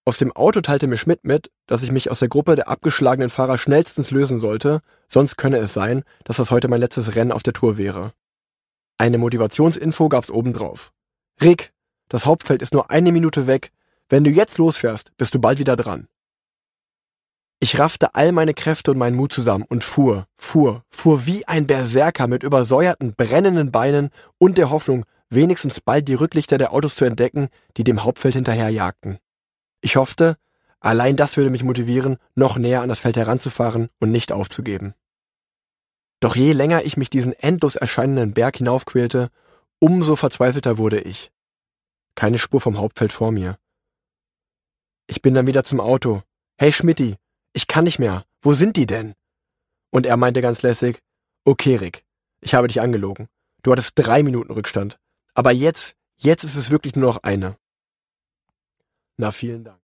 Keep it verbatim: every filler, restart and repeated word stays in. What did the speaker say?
Aus dem Auto teilte mir Schmidt mit, dass ich mich aus der Gruppe der abgeschlagenen Fahrer schnellstens lösen sollte, sonst könne es sein, dass das heute mein letztes Rennen auf der Tour wäre. Eine Motivationsinfo gab's obendrauf. Rick, das Hauptfeld ist nur eine Minute weg. Wenn du jetzt losfährst, bist du bald wieder dran. Ich raffte all meine Kräfte und meinen Mut zusammen und fuhr, fuhr, fuhr wie ein Berserker mit übersäuerten, brennenden Beinen und der Hoffnung, wenigstens bald die Rücklichter der Autos zu entdecken, die dem Hauptfeld hinterherjagten. Ich hoffte, allein das würde mich motivieren, noch näher an das Feld heranzufahren und nicht aufzugeben. Doch je länger ich mich diesen endlos erscheinenden Berg hinaufquälte, umso verzweifelter wurde ich. Keine Spur vom Hauptfeld vor mir. Ich bin dann wieder zum Auto. Hey Schmidti, ich kann nicht mehr. Wo sind die denn? Und er meinte ganz lässig, okay Rick, ich habe dich angelogen. Du hattest drei Minuten Rückstand. Aber jetzt, jetzt ist es wirklich nur noch eine. Na, vielen Dank.